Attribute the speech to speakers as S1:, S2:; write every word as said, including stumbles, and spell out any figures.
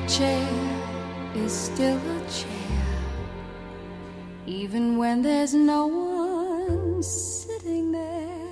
S1: chair is still a chair, even when there's no one sitting there.